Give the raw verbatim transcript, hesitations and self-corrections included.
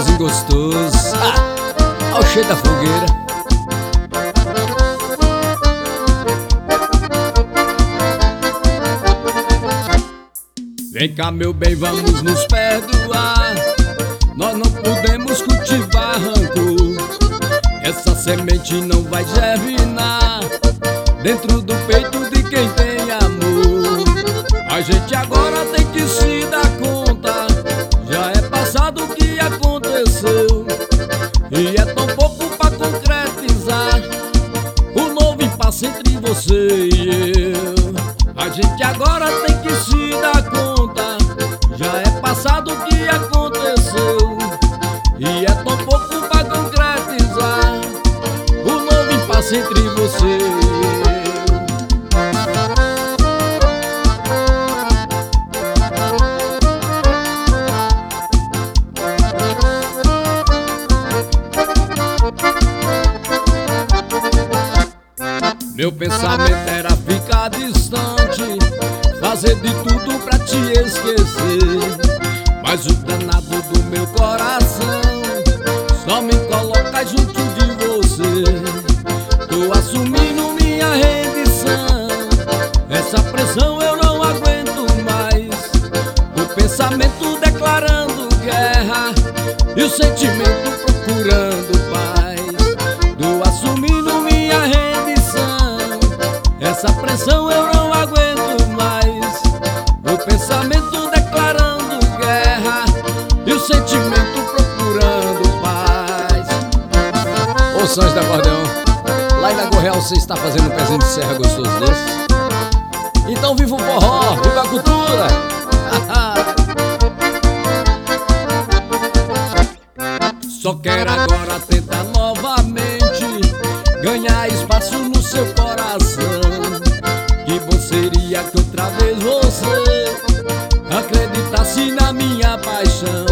forrozinho gostoso. Ah, ao cheiro da fogueira. Vem cá, meu bem, vamos nos perdoar. Nós não podemos cultivar rancor. Essa semente não vai germinar dentro do peito de quem tem amor. A gente agora tem que se dar conta, já é passado o que aconteceu, e é tão pouco pra concretizar o novo impasse entre você e eu. A gente agora tem que se dar conta, já é passado o que aconteceu, e é tão pouco pra concretizar o novo impasse entre você e eu. Meu pensamento era ficar distante, fazer de tudo pra te esquecer, mas o danado do meu coração só me coloca junto de você. Tô assumindo minha rendição, essa pressão eu não aguento mais. O pensamento declarando guerra e o sentimento procurando paz. Tô assumindo minha rendição, essa pressão eu não aguento mais. O pensamento declarando guerra e o sentimento procurando paz. Ô Sons da Acordeão, lá em Lagoa Real você está fazendo um pezinho de serra gostoso desse? Então viva o forró, viva a cultura! Só quero agora tentar novamente ganhar espaço no seu coração. Que bom seria que outra vez você acreditasse na minha paixão.